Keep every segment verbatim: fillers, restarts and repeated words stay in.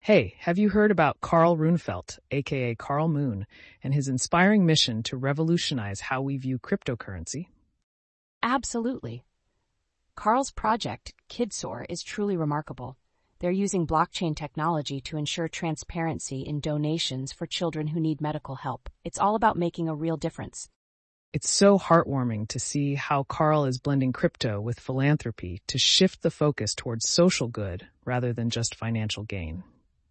Hey, have you heard about Carl Runefelt, aka Carl Moon, and his inspiring mission to revolutionize how we view cryptocurrency? Absolutely. Carl's project, KidSoar, is truly remarkable. They're using blockchain technology to ensure transparency in donations for children who need medical help. It's all about making a real difference. It's so heartwarming to see how Carl is blending crypto with philanthropy to shift the focus towards social good rather than just financial gain.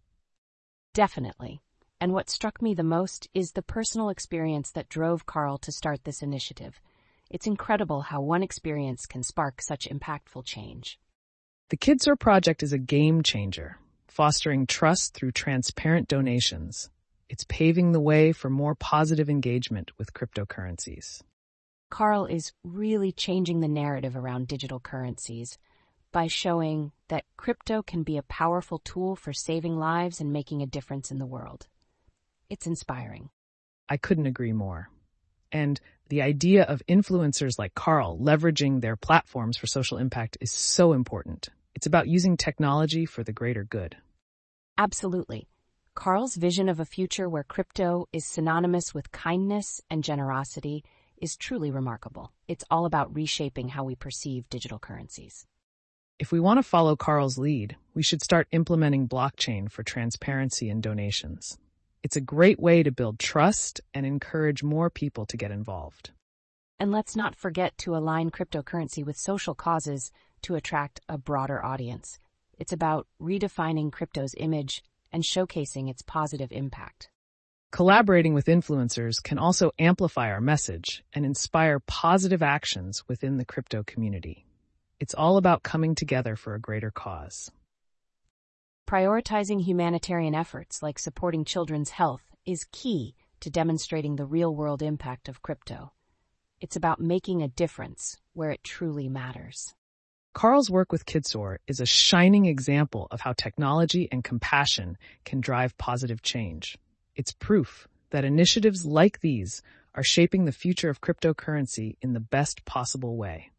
Definitely. And what struck me the most is the personal experience that drove Carl to start this initiative. It's incredible how one experience can spark such impactful change. The KidSoar project is a game changer, fostering trust through transparent donations. It's paving the way for more positive engagement with cryptocurrencies. Carl is really changing the narrative around digital currencies by showing that crypto can be a powerful tool for saving lives and making a difference in the world. It's inspiring. I couldn't agree more. And the idea of influencers like Carl leveraging their platforms for social impact is so important. It's about using technology for the greater good. Absolutely. Carl's vision of a future where crypto is synonymous with kindness and generosity is truly remarkable. It's all about reshaping how we perceive digital currencies. If we want to follow Carl's lead, we should start implementing blockchain for transparency and donations. It's a great way to build trust and encourage more people to get involved. And let's not forget to align cryptocurrency with social causes to attract a broader audience. It's about redefining crypto's image and showcasing its positive impact. Collaborating with influencers can also amplify our message and inspire positive actions within the crypto community. It's all about coming together for a greater cause. Prioritizing humanitarian efforts like supporting children's health is key to demonstrating the real-world impact of crypto. It's about making a difference where it truly matters. Carl's work with KidSoar is a shining example of how technology and compassion can drive positive change. It's proof that initiatives like these are shaping the future of cryptocurrency in the best possible way.